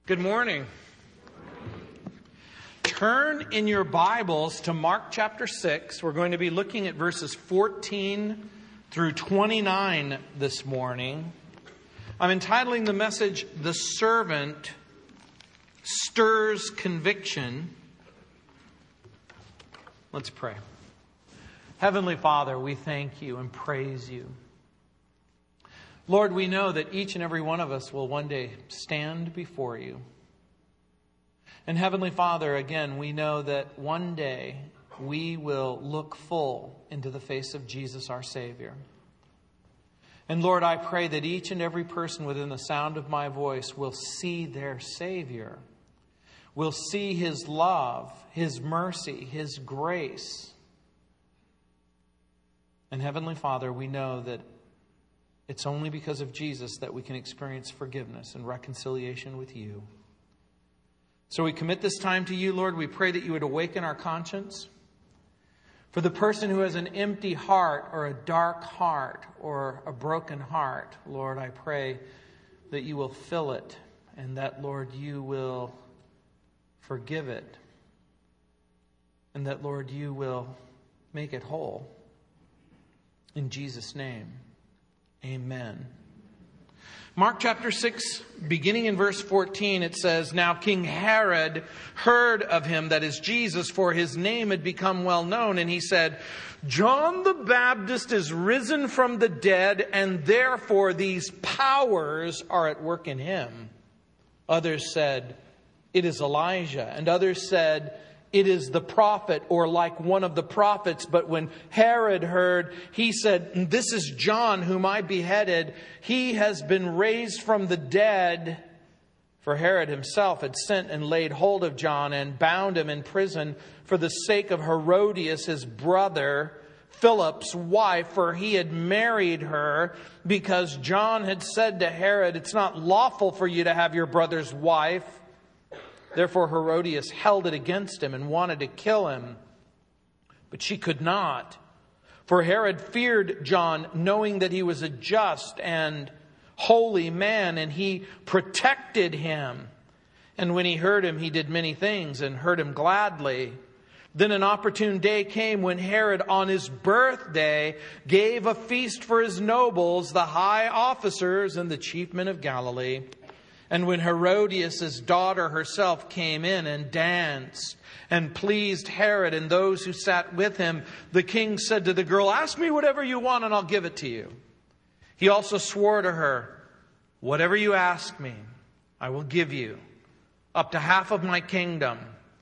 Good morning. Turn in your Bibles to Mark chapter 6. We're going to be looking at verses 14 through 29 this morning. I'm entitling the message, "The Servant Stirs Conviction." Let's pray. Heavenly Father, we thank you and praise you. Lord, we know that each and every one of us will one day stand before you. And Heavenly Father, again, we know that one day we will look full into the face of Jesus, our Savior. And Lord, I pray that each and every person within the sound of my voice will see their Savior, will see His love, His mercy, His grace. And Heavenly Father, we know that it's only because of Jesus that we can experience forgiveness and reconciliation with you. So we commit this time to you, Lord. We pray that you would awaken our conscience. For the person who has an empty heart or a dark heart or a broken heart, Lord, I pray that you will fill it and that, Lord, you will forgive it. And that, Lord, you will make it whole. In Jesus' name. Amen. Mark chapter 6, beginning in verse 14, it says, "Now King Herod heard of him," that is Jesus, "for his name had become well known. And he said, 'John the Baptist is risen from the dead, and therefore these powers are at work in him.' Others said, 'It is Elijah.' And others said, 'It is the prophet,' or like one of the prophets. But when Herod heard, he said, 'This is John whom I beheaded. He has been raised from the dead.' For Herod himself had sent and laid hold of John and bound him in prison for the sake of Herodias, his brother, Philip's wife, for he had married her, because John had said to Herod, 'It's not lawful for you to have your brother's wife.' Therefore Herodias held it against him and wanted to kill him. But she could not. For Herod feared John, knowing that he was a just and holy man, and he protected him. And when he heard him, he did many things and heard him gladly. Then an opportune day came when Herod, on his birthday, gave a feast for his nobles, the high officers, and the chief men of Galilee. And when Herodias' daughter herself came in and danced and pleased Herod and those who sat with him, the king said to the girl, 'Ask me whatever you want and I'll give it to you.' He also swore to her, 'Whatever you ask me, I will give you, up to half of my kingdom.'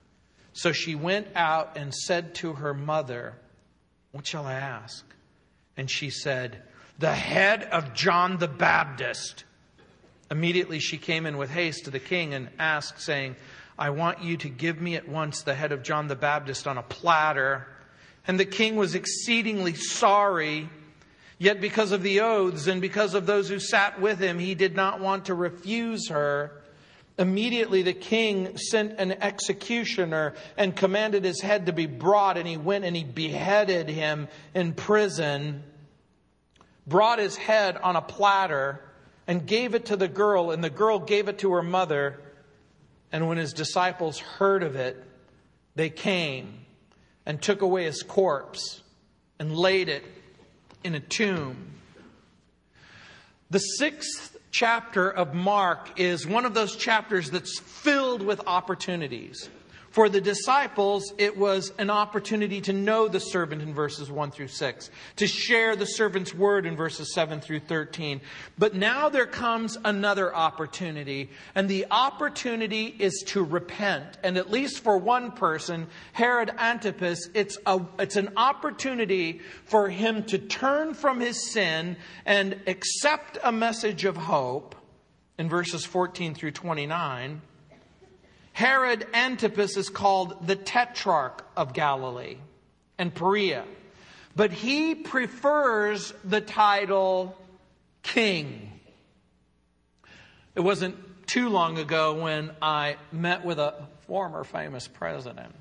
So she went out and said to her mother, 'What shall I ask?' And she said, 'The head of John the Baptist.' Immediately she came in with haste to the king and asked, saying, 'I want you to give me at once the head of John the Baptist on a platter.' And the king was exceedingly sorry. Yet because of the oaths and because of those who sat with him, he did not want to refuse her. Immediately the king sent an executioner and commanded his head to be brought. And he went and he beheaded him in prison, brought his head on a platter, and gave it to the girl, and the girl gave it to her mother. And when his disciples heard of it, they came and took away his corpse and laid it in a tomb." The 6th chapter of Mark is one of those chapters that's filled with opportunities. For the disciples, it was an opportunity to know the servant in verses 1 through 6, to share the servant's word in verses 7 through 13. But now there comes another opportunity, and the opportunity is to repent. And at least for one person, Herod Antipas, it's an opportunity for him to turn from his sin and accept a message of hope in verses 14 through 29. Herod Antipas is called the Tetrarch of Galilee and Perea. But he prefers the title King. It wasn't too long ago when I met with a former famous president.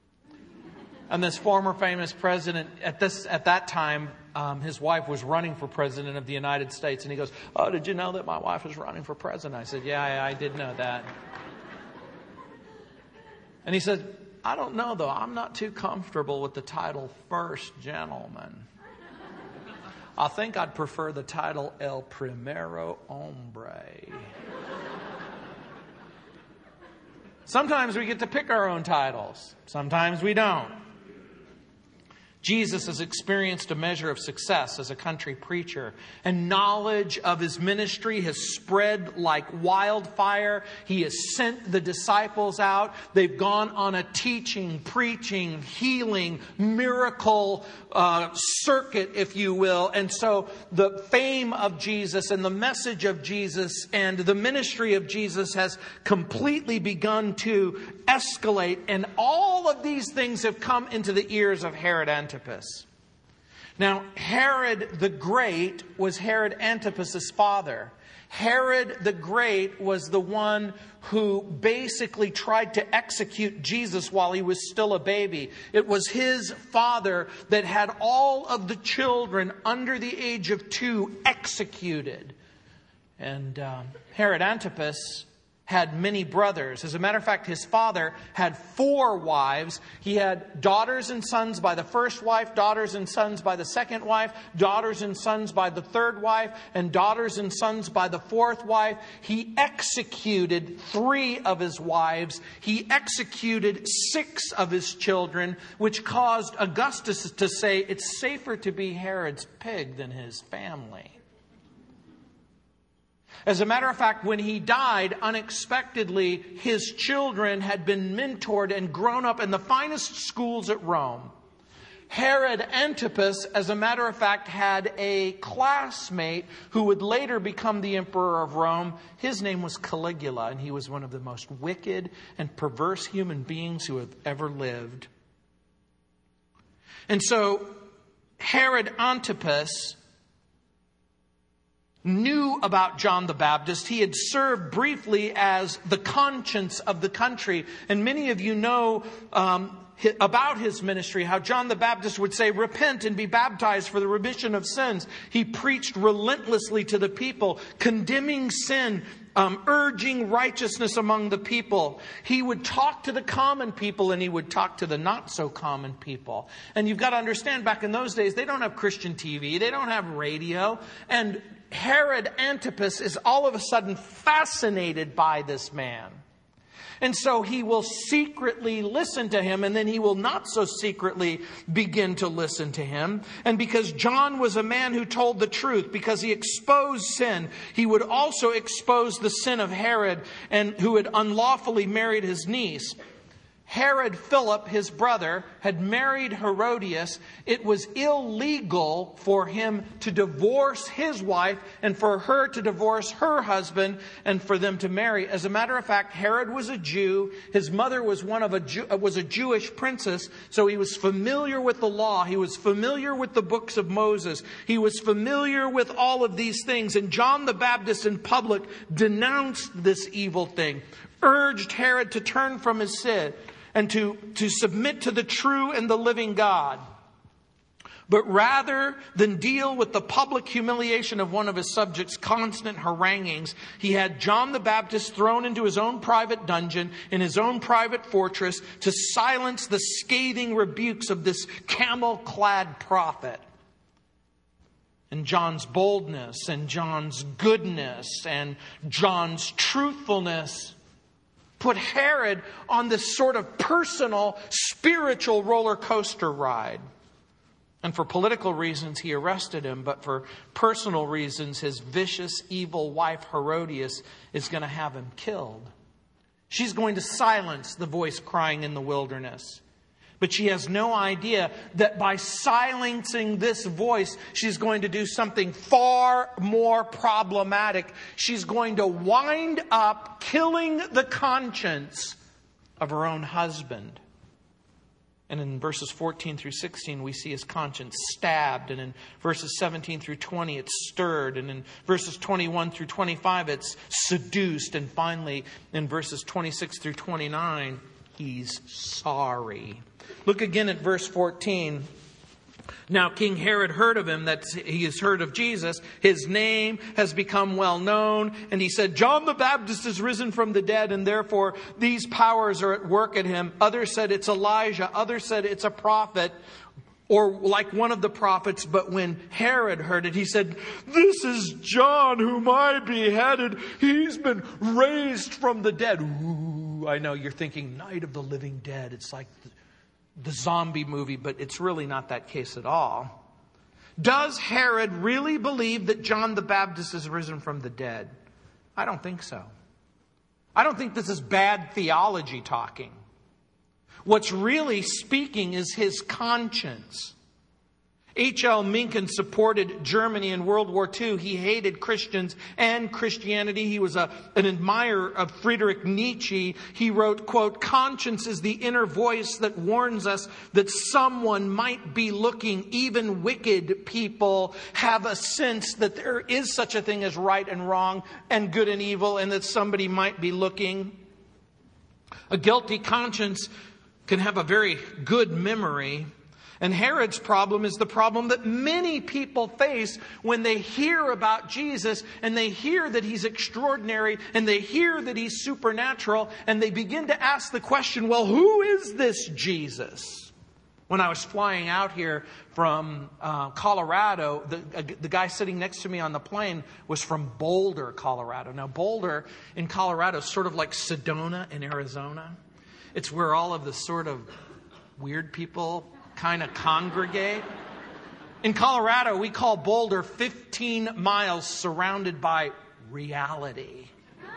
And this former famous president, at that time, his wife was running for president of the United States. And he goes, "Oh, did you know that my wife is running for president?" I said, yeah, I did know that. And he said, I don't know though. I'm not too comfortable with the title First Gentleman. I think I'd prefer the title El Primero Hombre. Sometimes we get to pick our own titles. Sometimes we don't. Jesus has experienced a measure of success as a country preacher, and knowledge of his ministry has spread like wildfire. He has sent the disciples out. They've gone on a teaching, preaching, healing, miracle circuit, if you will. And so the fame of Jesus and the message of Jesus and the ministry of Jesus has completely begun to escalate. And all of these things have come into the ears of Herod Antipas. Now, Herod the Great was Herod Antipas' father. Herod the Great was the one who basically tried to execute Jesus while he was still a baby. It was his father that had all of the children under the age of 2 executed. And Herod Antipas had many brothers. As a matter of fact, his father had 4 wives. He had daughters and sons by the first wife, daughters and sons by the second wife, daughters and sons by the third wife, and daughters and sons by the fourth wife. He executed 3 of his wives. He executed 6 of his children, which caused Augustus to say it's safer to be Herod's pig than his family. As a matter of fact, when he died, unexpectedly, his children had been mentored and grown up in the finest schools at Rome. Herod Antipas, as a matter of fact, had a classmate who would later become the emperor of Rome. His name was Caligula, and he was one of the most wicked and perverse human beings who have ever lived. And so, Herod Antipas knew about John the Baptist. He had served briefly as the conscience of the country. And many of you know about his ministry, how John the Baptist would say, repent and be baptized for the remission of sins. He preached relentlessly to the people, condemning sin, urging righteousness among the people. He would talk to the common people and he would talk to the not so common people. And you've got to understand, back in those days, they don't have Christian TV. They don't have radio. And Herod Antipas is all of a sudden fascinated by this man. And so he will secretly listen to him, and then he will not so secretly begin to listen to him. And because John was a man who told the truth, because he exposed sin, he would also expose the sin of Herod, and who had unlawfully married his niece. Herod Philip, his brother, had married Herodias. It was illegal for him to divorce his wife and for her to divorce her husband and for them to marry. As a matter of fact, Herod was a Jew. His mother was was a Jewish princess, so he was familiar with the law. He was familiar with the books of Moses. He was familiar with all of these things. And John the Baptist in public denounced this evil thing, urged Herod to turn from his sin and to submit to the true and the living God. But rather than deal with the public humiliation of one of his subjects' constant haranguings, he had John the Baptist thrown into his own private dungeon, in his own private fortress, to silence the scathing rebukes of this camel-clad prophet. And John's boldness and John's goodness and John's truthfulness put Herod on this sort of personal, spiritual roller coaster ride. And for political reasons, he arrested him. But for personal reasons, his vicious, evil wife, Herodias, is going to have him killed. She's going to silence the voice crying in the wilderness. But she has no idea that by silencing this voice, she's going to do something far more problematic. She's going to wind up killing the conscience of her own husband. And in verses 14 through 16, we see his conscience stabbed. And in verses 17 through 20, it's stirred. And in verses 21 through 25, it's seduced. And finally, in verses 26 through 29, he's sorry. Look again at verse 14. Now King Herod heard of him, that he has heard of Jesus. His name has become well known. And he said, John the Baptist is risen from the dead, and therefore these powers are at work at him. Others said it's Elijah. Others said it's a prophet, or like one of the prophets. But when Herod heard it, he said, this is John whom I beheaded. He's been raised from the dead. Ooh, I know you're thinking Night of the Living Dead. It's like the zombie movie, but it's really not that case at all. Does Herod really believe that John the Baptist is risen from the dead? I don't think so. I don't think this is bad theology talking. What's really speaking is his conscience. H.L. Mencken supported Germany in World War II. He hated Christians and Christianity. He was an admirer of Friedrich Nietzsche. He wrote, quote, conscience is the inner voice that warns us that someone might be looking. Even wicked people have a sense that there is such a thing as right and wrong and good and evil, and that somebody might be looking. A guilty conscience can have a very good memory. And Herod's problem is the problem that many people face when they hear about Jesus and they hear that he's extraordinary and they hear that he's supernatural, and they begin to ask the question, well, who is this Jesus? When I was flying out here from Colorado, the guy sitting next to me on the plane was from Boulder, Colorado. Now, Boulder in Colorado is sort of like Sedona in Arizona. It's where all of the sort of weird people kind of congregate. In Colorado, we call Boulder 15 miles surrounded by reality.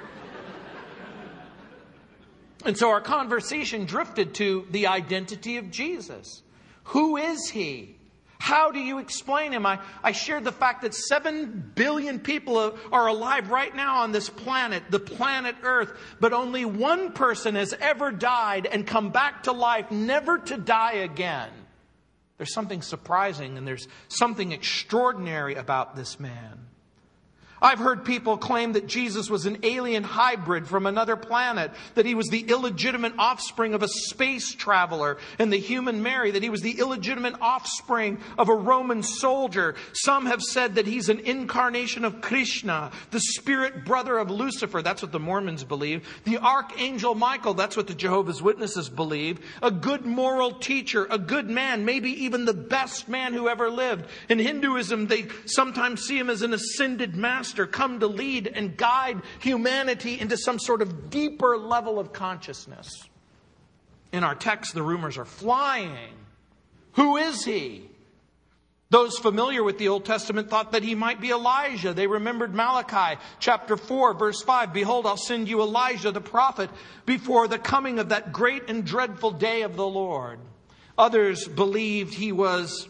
And so our conversation drifted to the identity of Jesus. Who is he? How do you explain him? I shared the fact that 7 billion people are alive right now on this planet, the planet Earth, but only one person has ever died and come back to life, never to die again. There's something surprising and there's something extraordinary about this man. I've heard people claim that Jesus was an alien hybrid from another planet, that he was the illegitimate offspring of a space traveler and the human Mary, that he was the illegitimate offspring of a Roman soldier. Some have said that he's an incarnation of Krishna, the spirit brother of Lucifer. That's what the Mormons believe. The archangel Michael. That's what the Jehovah's Witnesses believe. A good moral teacher, a good man, maybe even the best man who ever lived. In Hinduism, they sometimes see him as an ascended master, come to lead and guide humanity into some sort of deeper level of consciousness. In our text, the rumors are flying. Who is he? Those familiar with the Old Testament thought that he might be Elijah. They remembered Malachi chapter 4, verse 5. Behold, I'll send you Elijah the prophet before the coming of that great and dreadful day of the Lord. Others believed he was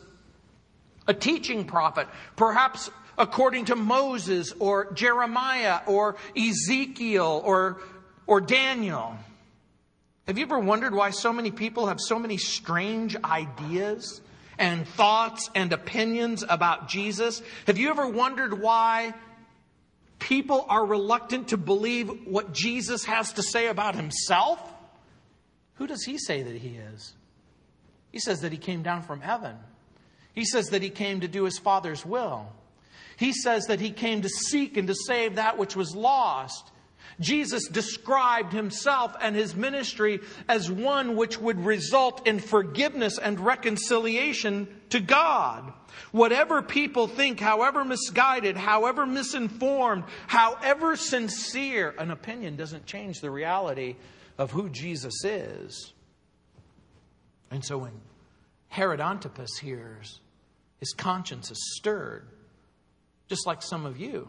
a teaching prophet, perhaps according to Moses or Jeremiah or Ezekiel or Daniel. Have you ever wondered why so many people have so many strange ideas and thoughts and opinions about Jesus? Have you ever wondered why people are reluctant to believe what Jesus has to say about himself? Who does he say that he is? He says that he came down from heaven. He says that he came to do his Father's will. He says that he came to seek and to save that which was lost. Jesus described himself and his ministry as one which would result in forgiveness and reconciliation to God. Whatever people think, however misguided, however misinformed, however sincere, an opinion doesn't change the reality of who Jesus is. And so when Herod Antipas hears, his conscience is stirred. Just like some of you.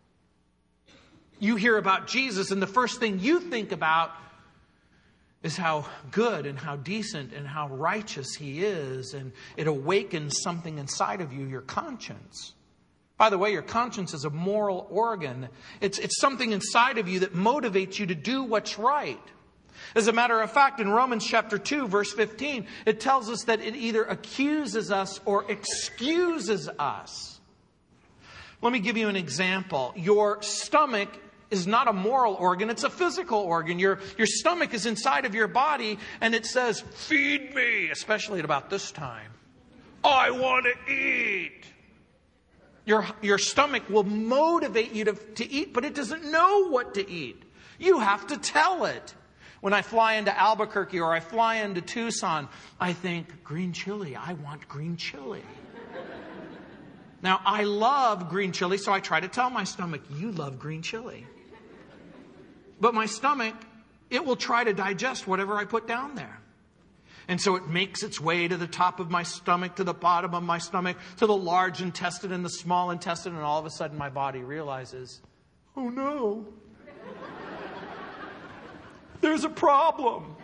You hear about Jesus and the first thing you think about is how good and how decent and how righteous he is. And it awakens something inside of you, your conscience. By the way, your conscience is a moral organ. It's something inside of you that motivates you to do what's right. As a matter of fact, in Romans chapter 2, verse 15, it tells us that it either accuses us or excuses us. Let me give you an example. Your stomach is not a moral organ, it's a physical organ. Your stomach is inside of your body and it says, feed me, especially at about this time. I want to eat. Your stomach will motivate you to eat, but it doesn't know what to eat. You have to tell it. When I fly into Albuquerque or I fly into Tucson, I think, green chili, I want green chili. Now, I love green chili, so I try to tell my stomach, you love green chili. But my stomach, it will try to digest whatever I put down there. And so it makes its way to the top of my stomach, to the bottom of my stomach, to the large intestine and the small intestine, and all of a sudden my body realizes, oh no, there's a problem.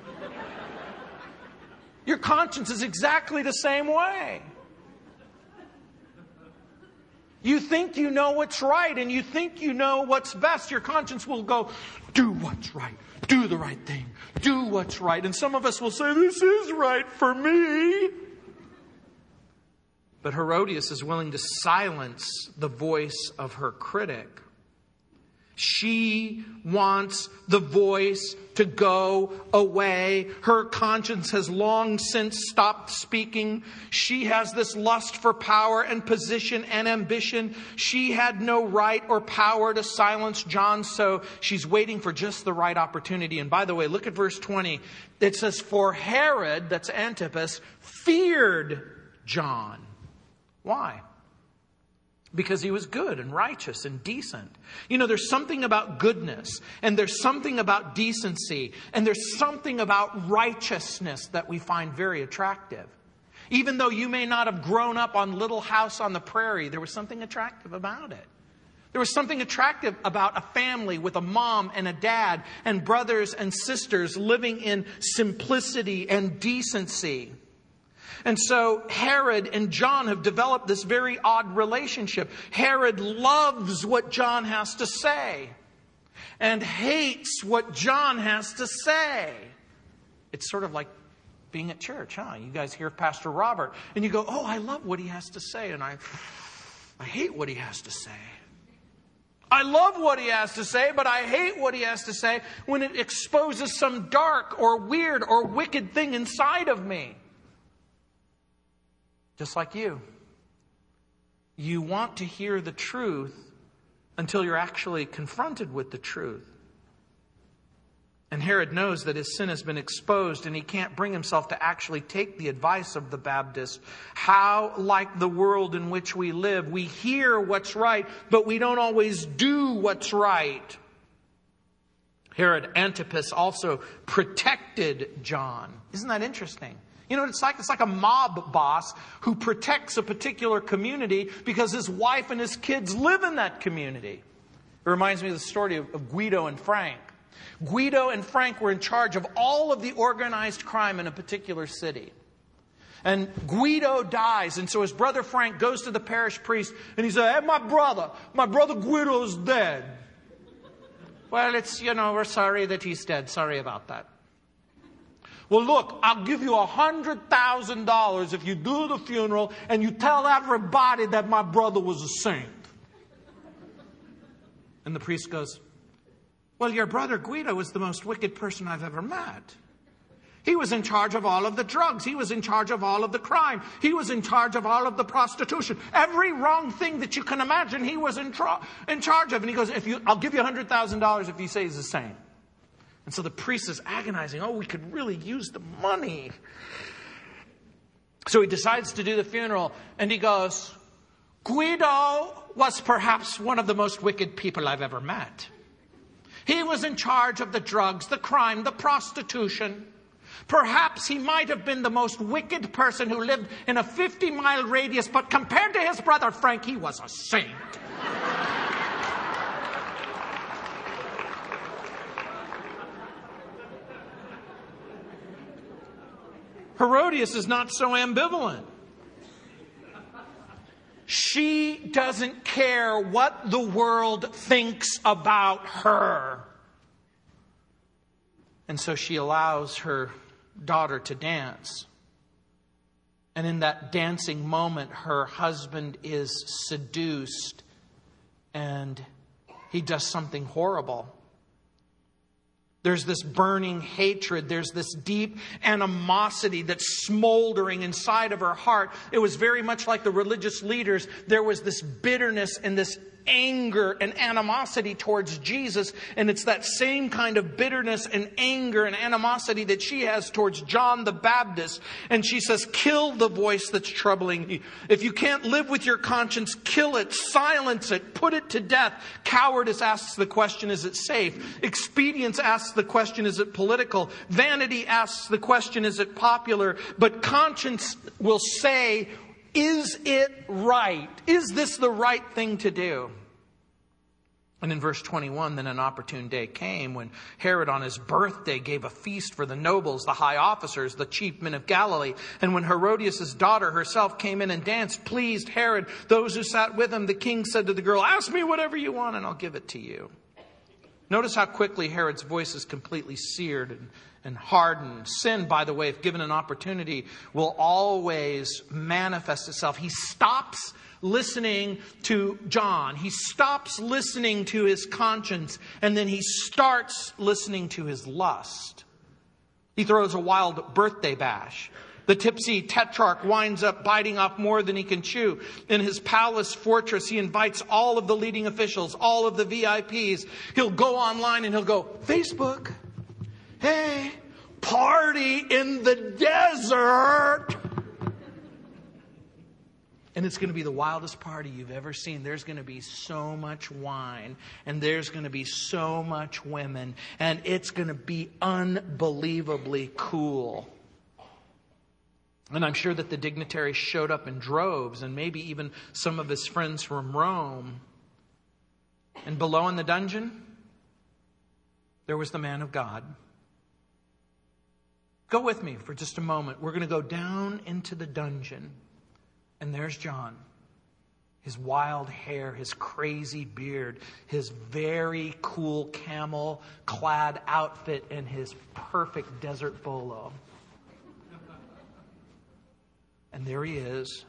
Your conscience is exactly the same way. You think you know what's right and you think you know what's best. Your conscience will go, do what's right. Do the right thing. Do what's right. And some of us will say, this is right for me. But Herodias is willing to silence the voice of her critic. She wants the voice to go away. Her conscience has long since stopped speaking. She has this lust for power and position and ambition. She had no right or power to silence John, so she's waiting for just the right opportunity. And by the way, look at verse 20. It says, for Herod, that's Antipas, feared John. Why? Because he was good and righteous and decent. You know, there's something about goodness, and there's something about decency, and there's something about righteousness that we find very attractive. Even though you may not have grown up on Little House on the Prairie, there was something attractive about it. There was something attractive about a family with a mom and a dad and brothers and sisters living in simplicity and decency. And so Herod and John have developed this very odd relationship. Herod loves what John has to say and hates what John has to say. It's sort of like being at church, huh? You guys hear Pastor Robert and you go, oh, I love what he has to say, and I hate what he has to say. I love what he has to say, but I hate what he has to say when it exposes some dark or weird or wicked thing inside of me. Just like you. You want to hear the truth until you're actually confronted with the truth. And Herod knows that his sin has been exposed and he can't bring himself to actually take the advice of the Baptist. How like the world in which we live, we hear what's right, but we don't always do what's right. Herod Antipas also protected John. Isn't that interesting? You know what it's like? It's like a mob boss who protects a particular community because his wife and his kids live in that community. It reminds me of the story of Guido and Frank. Guido and Frank were in charge of all of the organized crime in a particular city. And Guido dies, and so his brother Frank goes to the parish priest and he says, hey, my brother Guido's dead. Well, we're sorry that he's dead. Sorry about that. Well, look, I'll give you $100,000 if you do the funeral and you tell everybody that my brother was a saint. And the priest goes, well, your brother Guido was the most wicked person I've ever met. He was in charge of all of the drugs. He was in charge of all of the crime. He was in charge of all of the prostitution. Every wrong thing that you can imagine, he was in charge of. And he goes, I'll give you $100,000 if you say he's a saint. And so the priest is agonizing. Oh, we could really use the money. So he decides to do the funeral. And he goes, Guido was perhaps one of the most wicked people I've ever met. He was in charge of the drugs, the crime, the prostitution. Perhaps he might have been the most wicked person who lived in a 50-mile radius. But compared to his brother Frank, he was a saint. Herodias is not so ambivalent. She doesn't care what the world thinks about her. And so she allows her daughter to dance. And in that dancing moment, her husband is seduced and he does something horrible. There's this burning hatred. There's this deep animosity that's smoldering inside of her heart. It was very much like the religious leaders. There was this bitterness and this anger and animosity towards Jesus. And it's that same kind of bitterness and anger and animosity that she has towards John the Baptist. And she says, kill the voice that's troubling you. If you can't live with your conscience, kill it, silence it, put it to death. Cowardice asks the question, is it safe? Expedience asks the question, is it political? Vanity asks the question, is it popular? But conscience will say, is it right? Is this the right thing to do? And in verse 21, then an opportune day came when Herod on his birthday gave a feast for the nobles, the high officers, the chief men of Galilee. And when Herodias' daughter herself came in and danced, pleased Herod, those who sat with him, the king said to the girl, ask me whatever you want and I'll give it to you. Notice how quickly Herod's voice is completely seared and hardened. Sin, by the way, if given an opportunity, will always manifest itself. He stops listening to John. He stops listening to his conscience, and then he starts listening to his lust. He throws a wild birthday bash. The tipsy tetrarch winds up biting off more than he can chew. In his palace fortress, he invites all of the leading officials, all of the VIPs. He'll go online and he'll go, Facebook, hey, party in the desert. And it's going to be the wildest party you've ever seen. There's going to be so much wine. And there's going to be so much women. And it's going to be unbelievably cool. And I'm sure that the dignitaries showed up in droves. And maybe even some of his friends from Rome. And below in the dungeon, there was the man of God. Go with me for just a moment. We're going to go down into the dungeon. And there's John, his wild hair, his crazy beard, his very cool camel-clad outfit, and his perfect desert bolo. And there he is.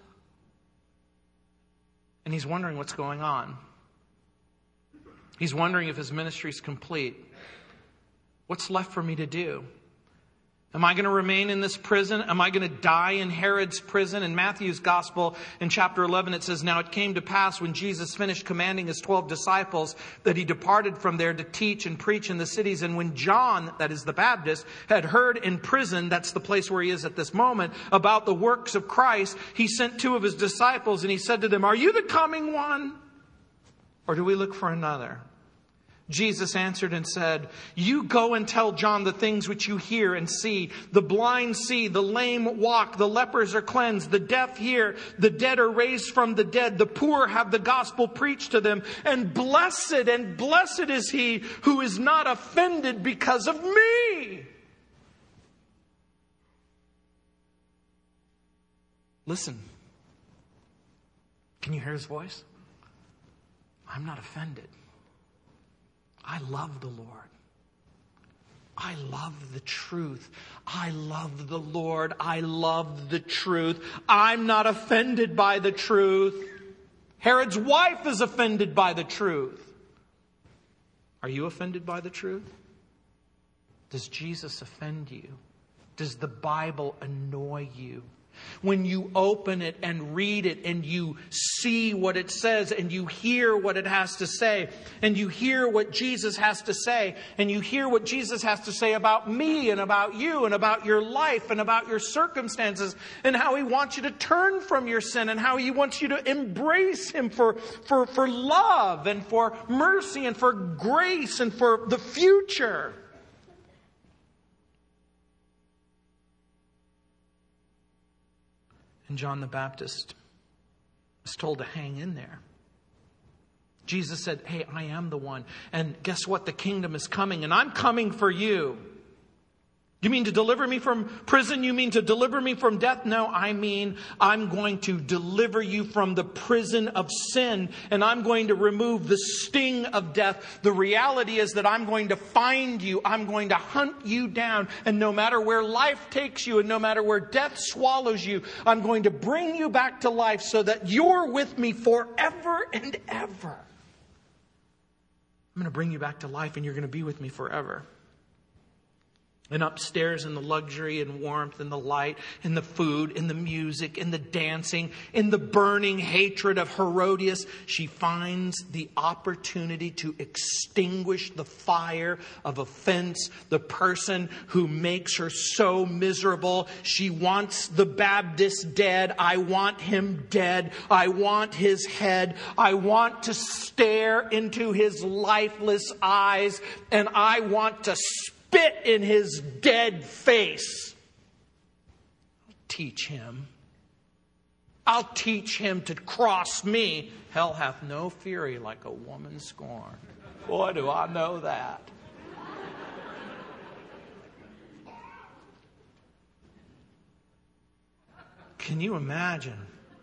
And he's wondering what's going on. He's wondering if his ministry's complete. What's left for me to do? Am I going to remain in this prison? Am I going to die in Herod's prison? In Matthew's gospel, in chapter 11, it says, now it came to pass when Jesus finished commanding his 12 disciples that he departed from there to teach and preach in the cities. And when John, that is the Baptist, had heard in prison, that's the place where he is at this moment, about the works of Christ, he sent 2 of his disciples and he said to them, are you the coming one? Or do we look for another? Jesus answered and said, you go and tell John the things which you hear and see. The blind see, the lame walk, the lepers are cleansed, the deaf hear, the dead are raised from the dead, the poor have the gospel preached to them. And blessed is he who is not offended because of me. Listen. Can you hear his voice? I'm not offended. I love the Lord. I love the truth. I love the Lord. I love the truth. I'm not offended by the truth. Herod's wife is offended by the truth. Are you offended by the truth? Does Jesus offend you? Does the Bible annoy you? When you open it and read it and you see what it says and you hear what it has to say and you hear what Jesus has to say and you hear what Jesus has to say about me and about you and about your life and about your circumstances and how he wants you to turn from your sin and how he wants you to embrace him for love and for mercy and for grace and for the future. And John the Baptist is told to hang in there. Jesus said, hey, I am the one. And guess what? The kingdom is coming and I'm coming for you. You mean to deliver me from prison? You mean to deliver me from death? No, I mean I'm going to deliver you from the prison of sin and I'm going to remove the sting of death. The reality is that I'm going to find you. I'm going to hunt you down. And no matter where life takes you and no matter where death swallows you, I'm going to bring you back to life so that you're with me forever and ever. I'm going to bring you back to life and you're going to be with me forever. And upstairs in the luxury and warmth and the light and the food and the music and the dancing, in the burning hatred of Herodias, she finds the opportunity to extinguish the fire of offense, the person who makes her so miserable. She wants the Baptist dead. I want him dead. I want his head. I want to stare into his lifeless eyes, and I want to spit in his dead face. Teach him. I'll teach him to cross me. Hell hath no fury like a woman scorned. Boy, do I know that. Can you imagine?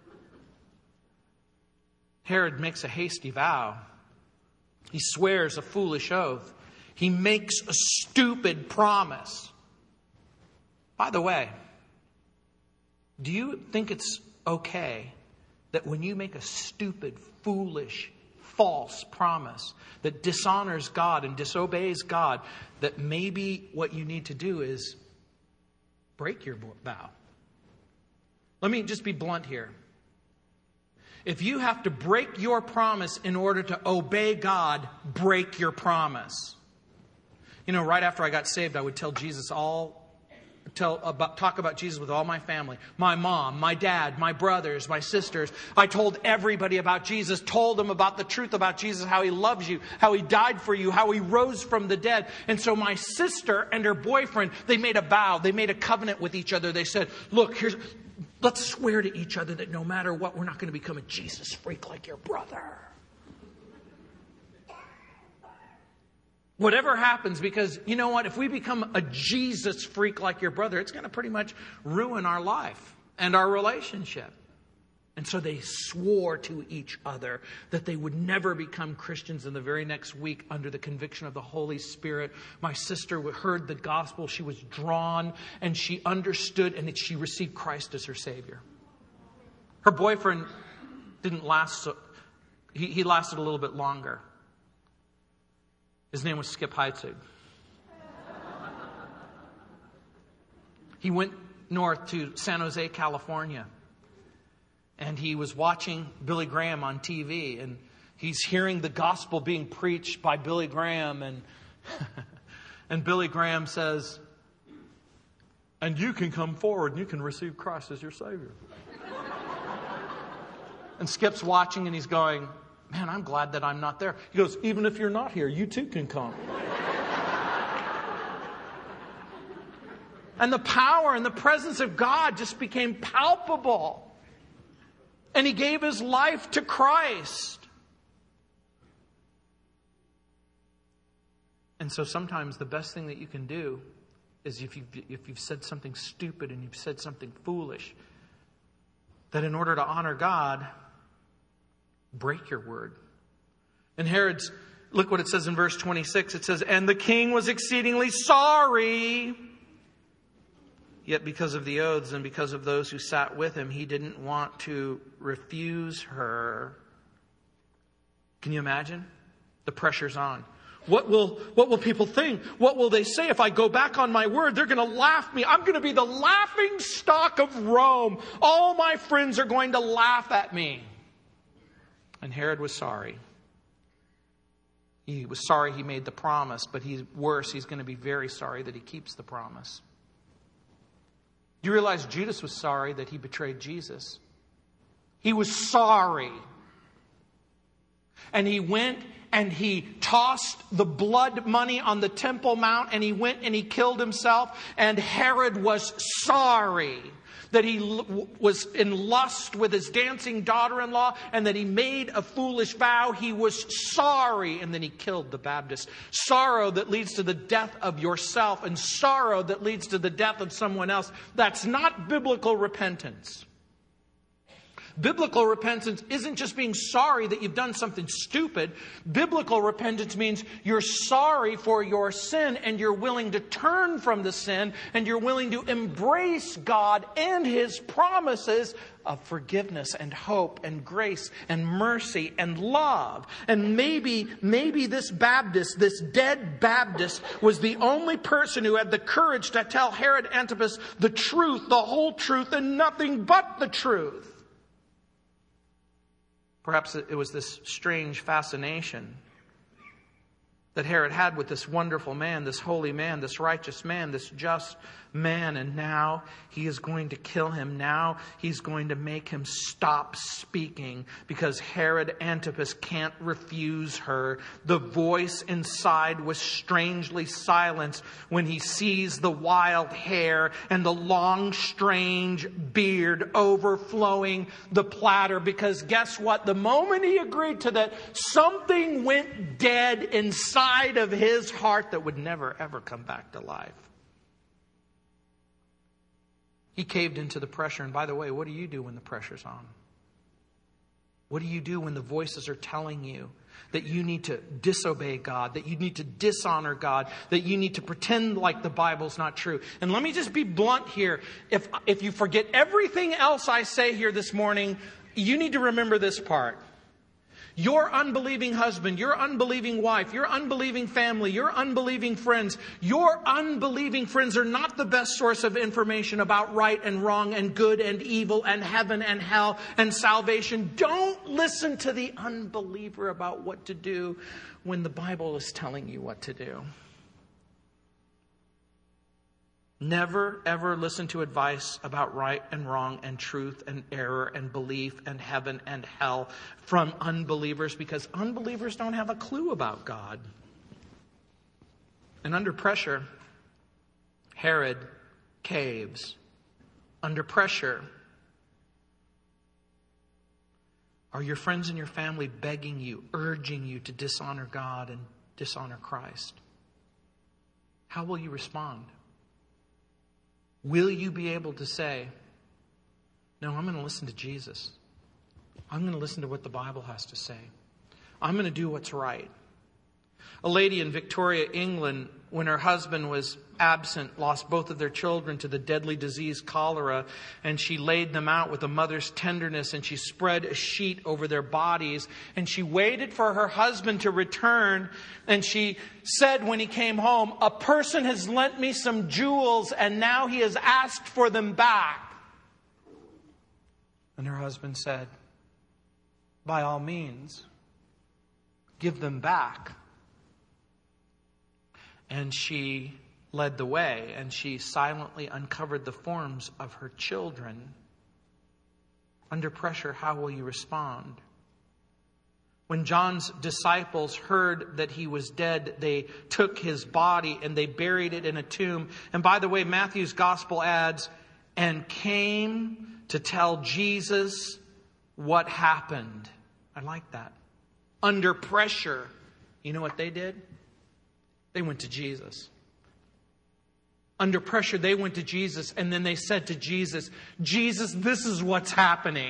Herod makes a hasty vow. He swears a foolish oath. He makes a stupid promise. By the way, do you think it's okay that when you make a stupid, foolish, false promise that dishonors God and disobeys God, that maybe what you need to do is break your vow? Let me just be blunt here. If you have to break your promise in order to obey God, break your promise. You know, right after I got saved, I would tell Jesus talk about Jesus with all my family. My mom, my dad, my brothers, my sisters. I told everybody about Jesus, told them about the truth about Jesus, how he loves you, how he died for you, how he rose from the dead. And so my sister and her boyfriend, they made a vow. They made a covenant with each other. They said, look, let's swear to each other that no matter what, we're not going to become a Jesus freak like your brother. Whatever happens, because you know what? If we become a Jesus freak like your brother, it's going to pretty much ruin our life and our relationship. And so they swore to each other that they would never become Christians. In the very next week, under the conviction of the Holy Spirit, my sister heard the gospel. She was drawn and she understood, and she received Christ as her Savior. Her boyfriend didn't last. He lasted a little bit longer. His name was Skip Heitzig. He went north to San Jose, California. And he was watching Billy Graham on TV. And he's hearing the gospel being preached by Billy Graham. And Billy Graham says, and you can come forward and you can receive Christ as your Savior. And Skip's watching and he's going, man, I'm glad that I'm not there. He goes, even if you're not here, you too can come. And the power and the presence of God just became palpable. And he gave his life to Christ. And so sometimes the best thing that you can do is if you've said something stupid and you've said something foolish, that in order to honor God, break your word. And Herod's, look what it says in verse 26. It says, and the king was exceedingly sorry. Yet because of the oaths and because of those who sat with him, he didn't want to refuse her. Can you imagine? The pressure's on. What will people think? What will they say if I go back on my word? They're going to laugh me. I'm going to be the laughing stock of Rome. All my friends are going to laugh at me. And Herod was sorry. He was sorry he made the promise, but he's going to be very sorry that he keeps the promise. Do you realize Judas was sorry that he betrayed Jesus? He was sorry. And he went and he tossed the blood money on the Temple Mount and he went and he killed himself. And Herod was sorry that he was in lust with his dancing daughter-in-law and that he made a foolish vow. He was sorry, and then he killed the Baptist. Sorrow that leads to the death of yourself and sorrow that leads to the death of someone else. That's not biblical repentance. Biblical repentance isn't just being sorry that you've done something stupid. Biblical repentance means you're sorry for your sin and you're willing to turn from the sin and you're willing to embrace God and His promises of forgiveness and hope and grace and mercy and love. And maybe this Baptist, this dead Baptist, was the only person who had the courage to tell Herod Antipas the truth, the whole truth, and nothing but the truth. Perhaps it was this strange fascination that Herod had with this wonderful man, this holy man, this righteous man, this just man. And now he is going to kill him. Now he's going to make him stop speaking because Herod Antipas can't refuse her. The voice inside was strangely silenced when he sees the wild hair and the long, strange beard overflowing the platter. Because guess what? The moment he agreed to that, something went dead inside of his heart that would never, ever come back to life. He caved into the pressure. And by the way, what do you do when the pressure's on? What do you do when the voices are telling you that you need to disobey God, that you need to dishonor God, that you need to pretend like the Bible's not true? And let me just be blunt here. If you forget everything else I say here this morning, you need to remember this part. Your unbelieving husband, your unbelieving wife, your unbelieving family, your unbelieving friends, your unbelieving friends are not the best source of information about right and wrong and good and evil and heaven and hell and salvation. Don't listen to the unbeliever about what to do when the Bible is telling you what to do. Never, ever listen to advice about right and wrong and truth and error and belief and heaven and hell from unbelievers, because unbelievers don't have a clue about God. And under pressure, Herod caves. Under pressure, are your friends and your family begging you, urging you to dishonor God and dishonor Christ? How will you respond? Will you be able to say, no, I'm going to listen to Jesus. I'm going to listen to what the Bible has to say. I'm going to do what's right. A lady in Victoria, England, when her husband was absent, lost both of their children to the deadly disease cholera, and she laid them out with a mother's tenderness, and she spread a sheet over their bodies, and she waited for her husband to return, and she said when he came home, "A person has lent me some jewels, and now he has asked for them back." And her husband said, "By all means, give them back." And she led the way, and she silently uncovered the forms of her children. Under pressure, how will you respond? When John's disciples heard that he was dead, they took his body and they buried it in a tomb. And by the way, Matthew's gospel adds, and came to tell Jesus what happened. I like that. Under pressure, you know what they did? They went to Jesus. Under pressure, they went to Jesus, and then they said to Jesus, "Jesus, this is what's happening."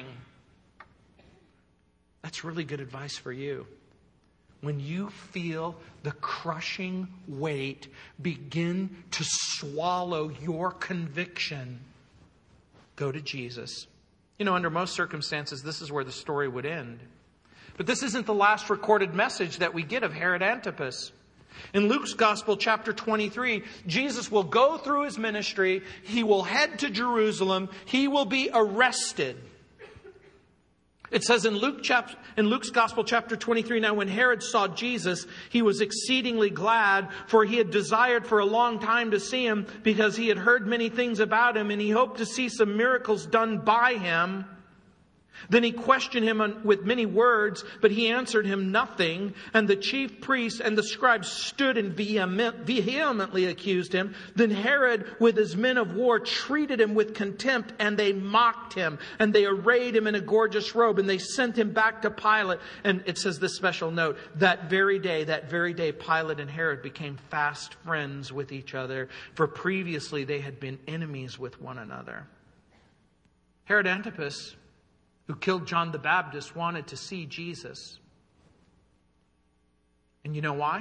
That's really good advice for you. When you feel the crushing weight begin to swallow your conviction, go to Jesus. You know, under most circumstances, this is where the story would end. But this isn't the last recorded message that we get of Herod Antipas. In Luke's Gospel, chapter 23, Jesus will go through his ministry. He will head to Jerusalem. He will be arrested. It says in Luke's Gospel, chapter 23, now when Herod saw Jesus, he was exceedingly glad, for he had desired for a long time to see him, because he had heard many things about him, and he hoped to see some miracles done by him. Then he questioned him with many words, but he answered him nothing. And the chief priests and the scribes stood and vehemently accused him. Then Herod, with his men of war, treated him with contempt, and they mocked him. And they arrayed him in a gorgeous robe, and they sent him back to Pilate. And it says this special note, that very day, Pilate and Herod became fast friends with each other, for previously they had been enemies with one another. Herod Antipas who killed John the Baptist, wanted to see Jesus. And you know why?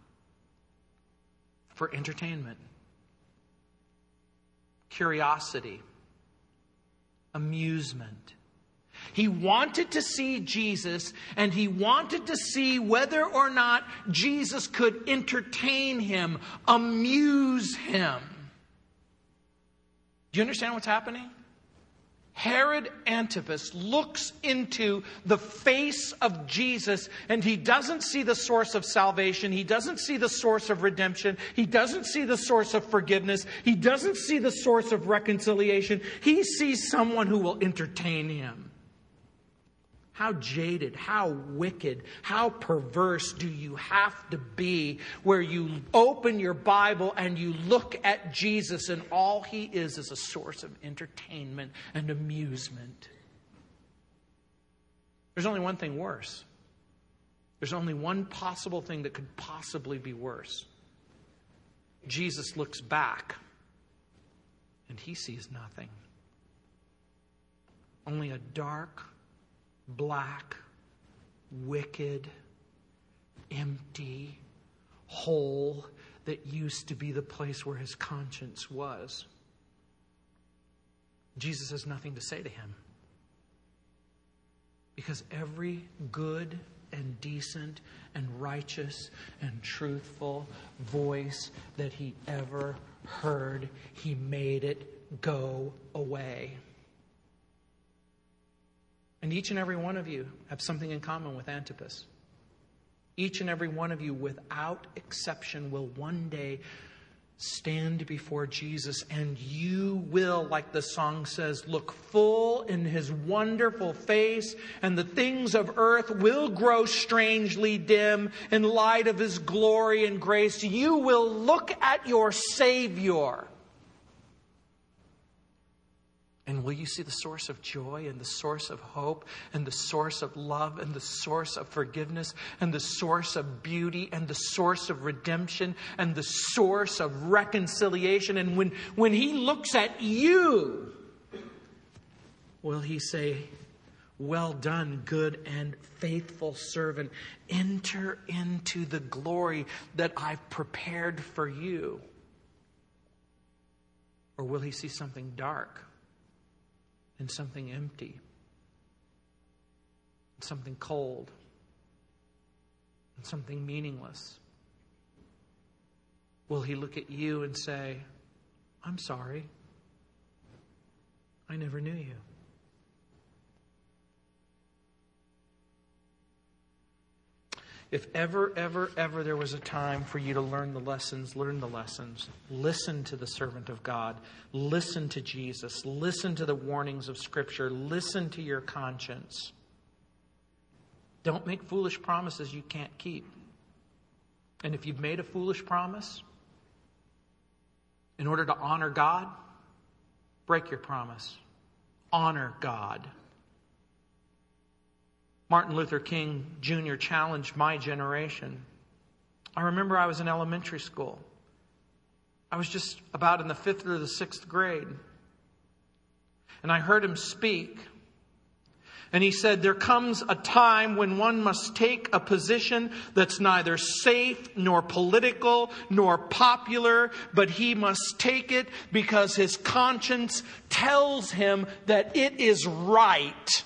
For entertainment, curiosity, amusement. He wanted to see Jesus, and he wanted to see whether or not Jesus could entertain him, amuse him. Do you understand what's happening? Herod Antipas looks into the face of Jesus, and he doesn't see the source of salvation. He doesn't see the source of redemption. He doesn't see the source of forgiveness. He doesn't see the source of reconciliation. He sees someone who will entertain him. How jaded, how wicked, how perverse do you have to be where you open your Bible and you look at Jesus and all he is a source of entertainment and amusement? There's only one thing worse. There's only one possible thing that could possibly be worse. Jesus looks back and he sees nothing. Only a dark, black, wicked, empty hole that used to be the place where his conscience was. Jesus has nothing to say to him. Because every good and decent and righteous and truthful voice that he ever heard, he made it go away. And each and every one of you have something in common with Antipas. Each and every one of you, without exception, will one day stand before Jesus, and you will, like the song says, look full in his wonderful face, and the things of earth will grow strangely dim in light of his glory and grace. You will look at your Savior. And will you see the source of joy and the source of hope and the source of love and the source of forgiveness and the source of beauty and the source of redemption and the source of reconciliation? And when he looks at you, will he say, "Well done, good and faithful servant. Enter into the glory that I've prepared for you"? Or will he see something dark? And something empty, and something cold, and something meaningless? Will he look at you and say, "I'm sorry, I never knew you"? If ever there was a time for you to learn the lessons, learn the lessons. Listen to the servant of God. Listen to Jesus. Listen to the warnings of Scripture. Listen to your conscience. Don't make foolish promises you can't keep. And if you've made a foolish promise, in order to honor God, break your promise. Honor God. Martin Luther King Jr. challenged my generation. I remember I was in elementary school. I was just about in the 5th or the 6th grade. And I heard him speak. And he said, "There comes a time when one must take a position that's neither safe nor political nor popular, but he must take it because his conscience tells him that it is right."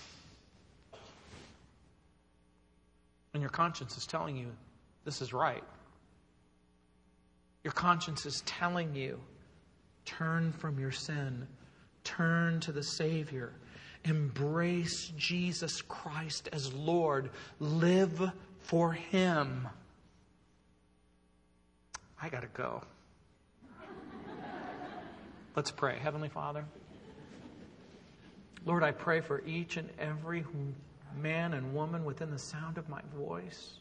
And your conscience is telling you this is right. Your conscience is telling you, turn from your sin. Turn to the Savior. Embrace Jesus Christ as Lord. Live for Him. I got to go. Let's pray. Heavenly Father, Lord, I pray for each and every man and woman within the sound of my voice.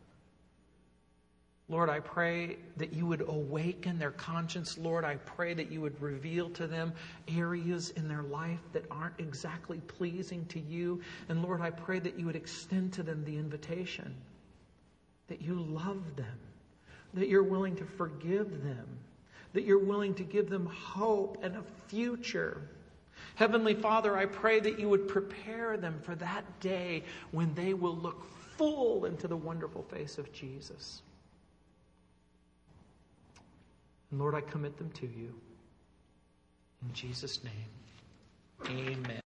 Lord, I pray that you would awaken their conscience. Lord, I pray that you would reveal to them areas in their life that aren't exactly pleasing to you. And Lord, I pray that you would extend to them the invitation that you love them, that you're willing to forgive them, that you're willing to give them hope and a future. Heavenly Father, I pray that you would prepare them for that day when they will look full into the wonderful face of Jesus. And Lord, I commit them to you. In Jesus' name, amen.